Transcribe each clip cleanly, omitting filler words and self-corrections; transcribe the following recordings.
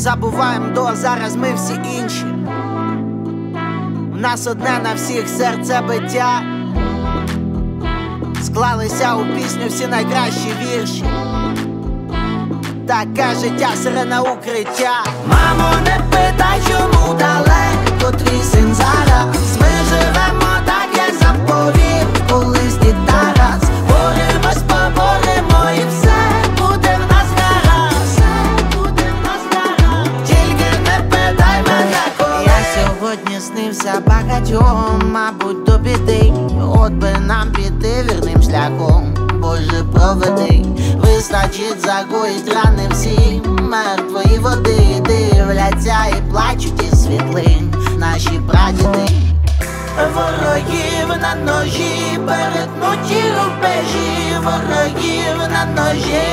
забуваємо зараз ми всі інші. У нас одне на всіх серцебиття. Склалися у пісню всі найкращі вірші. Таке життя, сирена укриття. Мамо, не питай, чому далеко твій син зараз. Ми живемо так, як заповів колись дід Тарас. Боремось, поборемо і все буде в нас гаразд. Все буде в нас гаразд. Тільки не питай мене, коли. Я сьогодні снився багатьом, мабуть, до біди. От би нам піти вірним шляхом, Боже, проведи. Вистачить загоїть рани всі мертвої води. Дивляться і плачуть із світлин наші прадіди. Ворогів на ножі, перетнуті рубежі. Ворогів на ножі,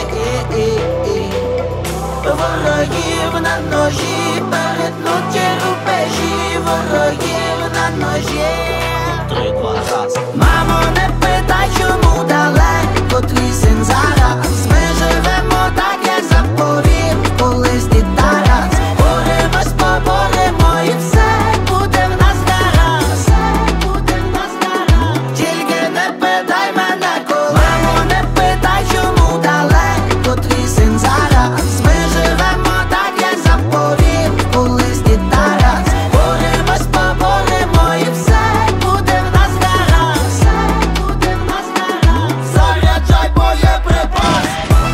ворогів на ножі, перетнуті рубежі. Ворогів на ножі. 3, 2, раз. Мамо, не питай, чому далеко твій син зараз. Ми живемо так, як заповів колись дід Тарас. Боремось, поборемо і все буде в нас гаразд. Все буде в нас гаразд. Тільки не питай мене, коли. Мамо, не питай, чому далеко твій син зараз. Ми живемо так, як заповів колись дід Тарас. Боремось, поборемо і все буде в нас гаразд. Все буде в нас гаразд. Заряджай боєприпас.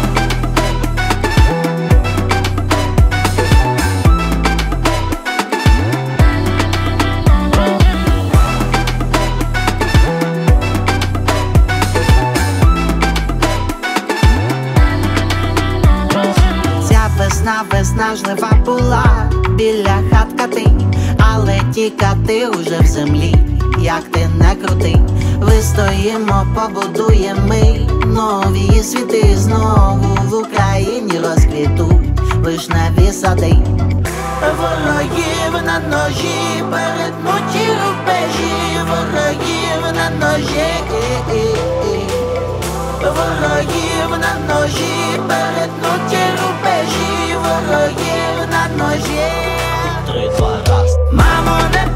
Ця весна жлива була біля хатка ти, але тікати уже в землі, як ти не крути. Вистоїмо, побудуємо ми нові світи. Знову в Україні розквітуть вишневі сади. Ворогів на ножі, перетнуті рубежі. Ворогів на ножі, ворогів на ножі, перетнуті рубежі. Ворогів на ножі. 3, 2, раз. Мамо, не